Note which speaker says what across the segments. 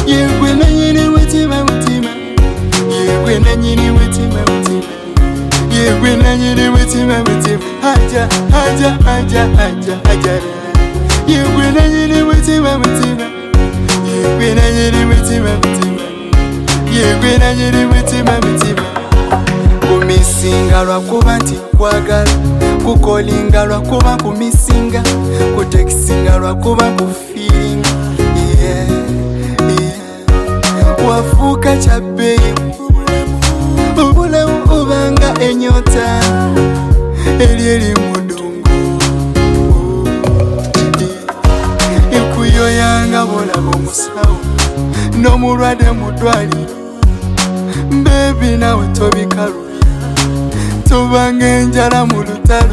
Speaker 1: Yegwe na nyini mutima mutima. Yegwe na nyini mutima mutima. Yegwe na nyini mutima mutima. Haja haja haja haja haja. Yegwe na nyini mutima mutima. Yegwe na nyini mutima mutima. Yegwe na nyini mutima mutima. Kumisinga lwakuba nti kwagala, kukolinga lwakuba kumisinga, kutekisinga lwakuba kufiringa. Yeah, yeah. Wafuuka kyabbeeyi obulamu obanga enyota eryeri mu ddungu. Ekuyoyanga bw'olaba omusawo n'omulwadde mu ddwaliro. Baby nawe tobikalubya, tobanga enjala mu lutalo.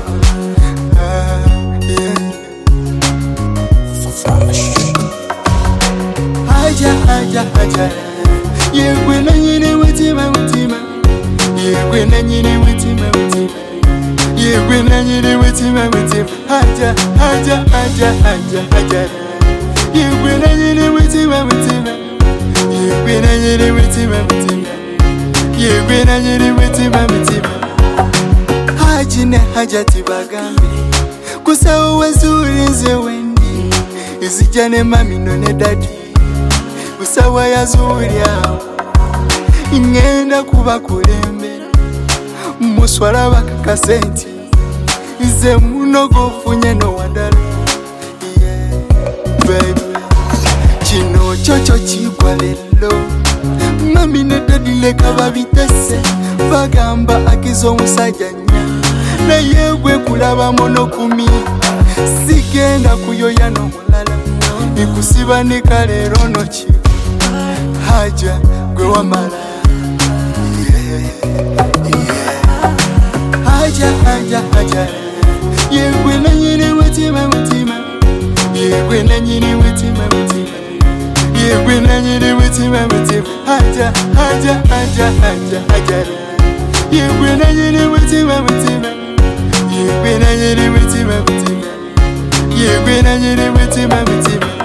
Speaker 1: Haja haja haja. Yegwe na nyini mutima mutima. Yegwe na nyini mutima mutima. Yegwe na nyini mutima mutima. Haja haja haja haja haja. Yegwe na nyini mutima mutima. Yegwe na nyini mutima mutima. Yegwe na nyini mutima mutima. Haji ne hajati bagambe kusawo wazulize wendi izija ne mami none dadi kusawa yazulyawo ingenda kuba kulembe muswala bakakasenti ize munogo funye no wadala. Yeah, baby kino chocho kigwa lelo mami ne dadi leka babitese bagamba akiza omusajja nnya naye gwe kulaba monokumi sigenda kuyoya n'omulala nikusibanika leero noki haja gwe wamala. Haja haja haja. Yegwe na nyini mutima mutima. Yegwe na nyini mutima mutima. Yegwe na nyini mutima mutima. Haja haja haja haja haja. Yegwe na nyini mutima mutima. Yegwe na nyini mutima mutima. Yegwe na nyini mutima mutima.